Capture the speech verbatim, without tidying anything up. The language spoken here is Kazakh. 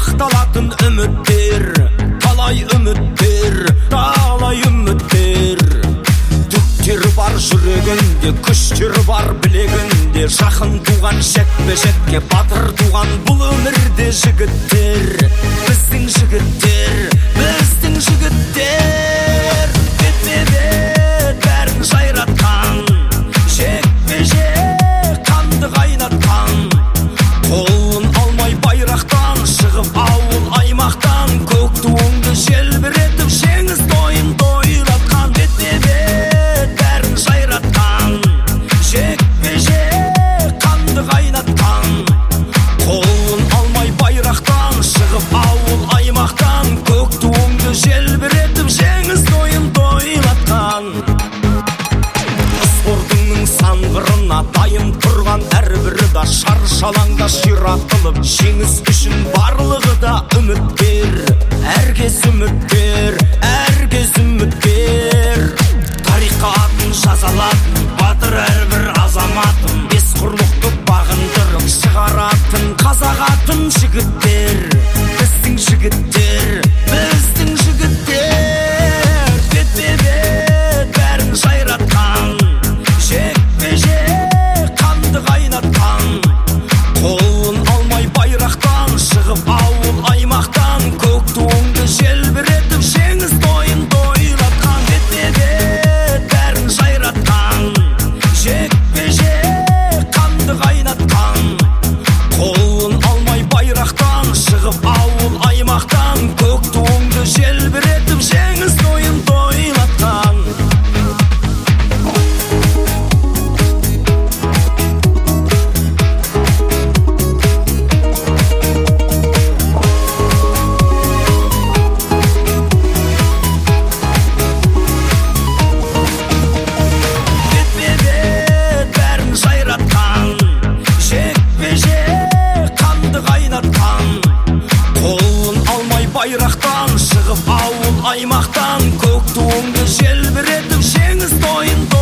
ақталатын үміттер, талай үміттер, талай үміттер. Түптері бар жүрегінде, күштері бар білегінде, жақын туған жекпе-жекке батыр туған бұл өмірде жігіттер, біздің жігіттер, біздің жігіттер. Бетпе-бет бәрін жайратқан, жекпе-жек қанды қайнатқан, қолын алмай байрақтан шығып ауыл аймақтан, көк туыңды желбіретіп жеңіс тойын тойлатқан. Бетпе-бет бәрін жайратқан, жекпе-жек қанды қайнатқан, қолын алмай байрақтан шығып ауыл аймақтан, көк туыңды желбіретіп жеңіс тойын тойлатқан. Спортыңның саңғырына дайын тұрған әрбірі да шаршалаңда ширатылып, жеңіс үшін барлығы да үміткер, әркез үміткер, әркез үміткер. Тарихқа атын жазалатын батыр әрбір азаматын, бес құрлықты бағындырып шығаратын қазақ атын жігіттер, біздің жігіттер, біздің жігіттер. Бетпе-бет бәрін жайратқан, жекпе-жек қанды қайнатқан, қолын алмай байрақтан шығып ауыл аймақтан, көк туыңды желбіретіп жеңіс тойын тойлатқан. Бетпе-бет бәрін жайратқан, жекпе-жек қанды қайнатқан, қолын алмай байрақтан шығып ауыл аймақтан, көк туыңды желбіретіп жеңіс тойын тойлатқан. Бетпе-бет бәрін жайратқан, жекпе-жек қанды қайнатқан, қолын алмай байрақтан шығып ауыл аймақтан, көк туыңды желбіретіп жеңіс тойын